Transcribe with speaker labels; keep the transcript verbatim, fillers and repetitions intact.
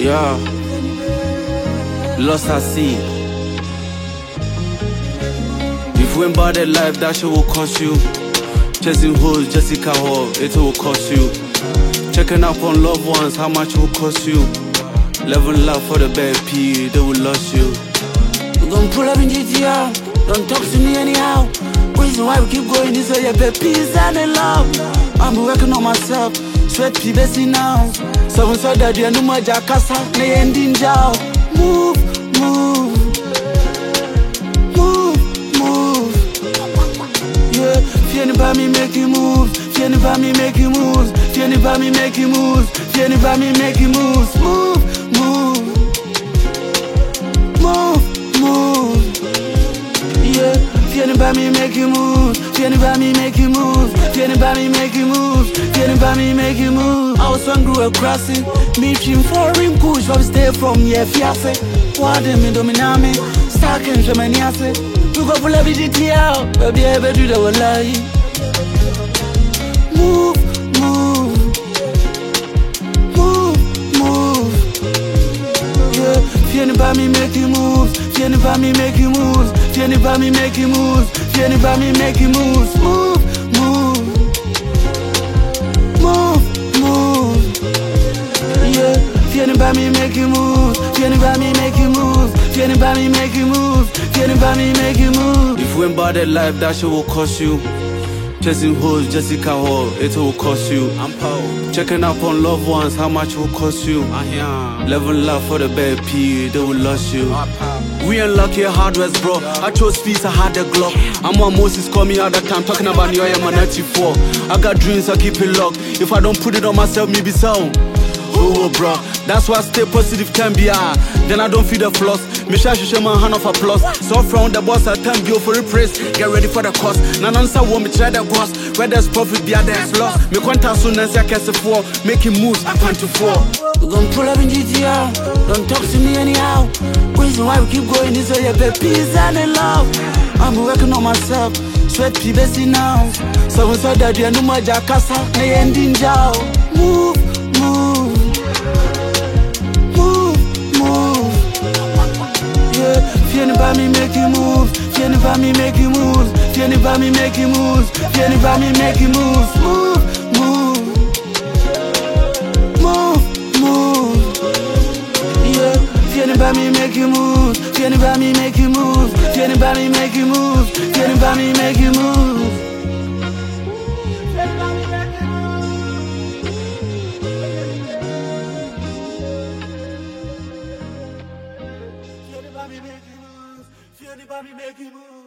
Speaker 1: Yeah, lost at sea. If we ain't that life, that shit will cost you. Chasing hoes, Jessica Hall, it will cost you. Checking up on loved ones, how much it will cost you. Level love for the bad P, they will lose you.
Speaker 2: We gon' pull up in G T R, don't talk to me anyhow. Reason why we keep going is so your bad P's and in love. I'm working on myself, sweat P busy now. So so that you know my jackasa, me ending jail. Move, move, move, move. Yeah, feeling by me making moves, feeling by me making moves, feeling by me making moves, feeling by me making moves. Move, move, move, move. Yeah, feeling by me making moves, feeling by me making moves, feeling by me making moves, feeling by me making moves. I was hungry across it, meeting foreign push, but stay from here, fiasse. What them in dominame, stacking from any asset. We go pull up the G T R, baby, I better do the whole lie. Move, move, move, move. Yeah, feeling by me making moves, feeling by me making moves, feeling by me making moves, feeling by me making moves. Move, move, move, move. Yeah, feeling by me making moves, feeling by me making moves, feeling by me making moves, feeling by me making moves.
Speaker 1: If we ain't that life, that shit will cost you. Chasing hoes, Jessica Hall, it will cost you. I'm Paul. Checking up on loved ones, how much it will cost you. Level love for the bad P, they will lose you. We ain't lucky hardware, bro. I chose peace, I had a Glock. I'm on Moses, call me all the time, talking about New York, I'm ninety-four. I got dreams, I keep it locked. If I don't put it on myself, maybe so. Oh, bro, that's why I stay positive, can be ah. Then I don't feel the flaws. Me shall show my hand of applause. So from the boss, I thank you for the praise. Get ready for the cost. None answer won't be try the gross. Where there's profit, be there's loss. Me contact soon as I can say four. Making moves, I plan to four.
Speaker 2: We gon' pull up in G T R, don't talk to me anyhow. Reason why we keep going is so your bad P's and in love. I'm working on myself, sweat P busy now. So so that you know my jackasa, me ending jail. Move, move. Feeling by me making moves, feeling by me making moves, feeling by me making moves, feeling by me making moves. Move, move, move, move. Yeah, feeling by me making moves, feeling by me making moves, feeling by me making moves, feeling by me making moves. Feeling by me making moves, feeling by me making moves.